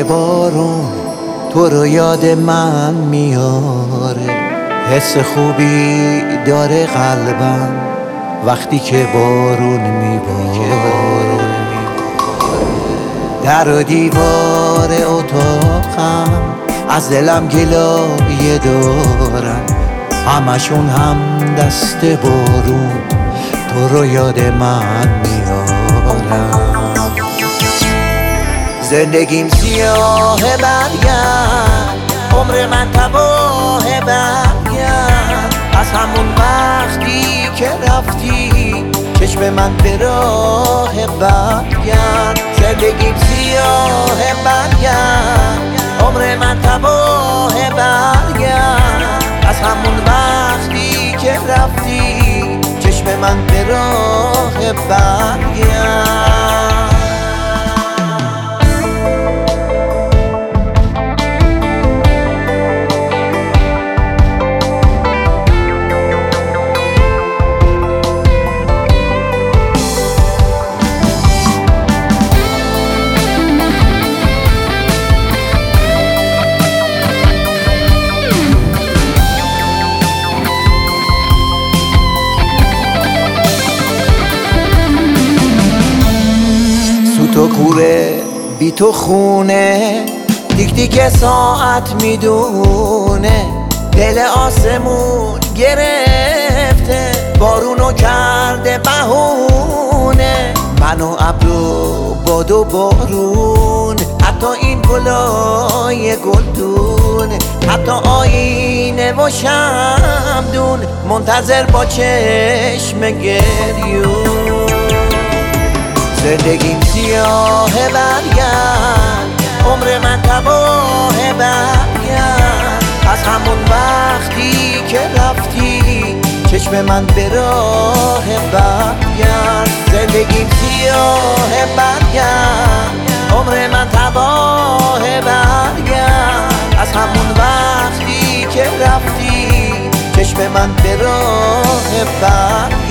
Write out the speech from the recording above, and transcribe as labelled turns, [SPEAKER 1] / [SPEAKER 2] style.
[SPEAKER 1] بارون تو رو یاد من میاره، حس خوبی داره قلبم وقتی که بارون میباره. در و دیوار اتاقم از دلم گلایه دارن، همشون هم دست بارون تو رو یاد من میارن. زندگیم سیاه برگرد، عمر من تباه برگرد، از همون وقتی که رفتی چشم من به راه برگرد. زندگیم سیاه برگرد، عمر من تباه برگرد، از همون وقتی که رفتی چشم من به راه برگرد. تو کوره بی تو خونه، دیک دیک ساعت میدونه، دل آسمون گرفته بارونو کرده بهونه. من و ابر و باد و بارون، حتی این گلای گلدون، حتی آینه و شمدون منتظر با چشم گریون. زندگیم سیاه برگرد، عمر من تباه برگرد، از همون وقتی که رفتی چشم من به راه برگرد. زندگیم سیاه برگرد، عمر من تباه برگرد، از همون وقتی که رفتی چشم من به راه برگرد.